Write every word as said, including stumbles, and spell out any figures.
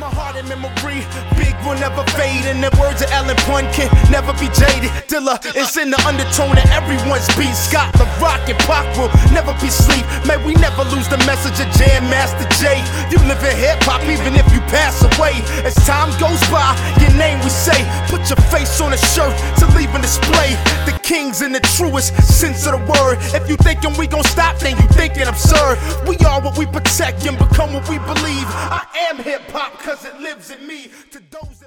my heart and memory, big will never fade, and the words of Alan Pun can never be jaded. Dilla is in the undertone of everyone's beat. Scott, the Rock, and Pac will never be sleep. May we never lose the message of Jam Master Jay. You live in hip hop even if you pass away. As time goes by, your name we say. Put your face on a shirt to leave a display. The kings in the truest sense of the word. If you thinking we gon' stop, then you thinking absurd. We are what we protect and become what we believe. I am hip hop cause it lives in me. To those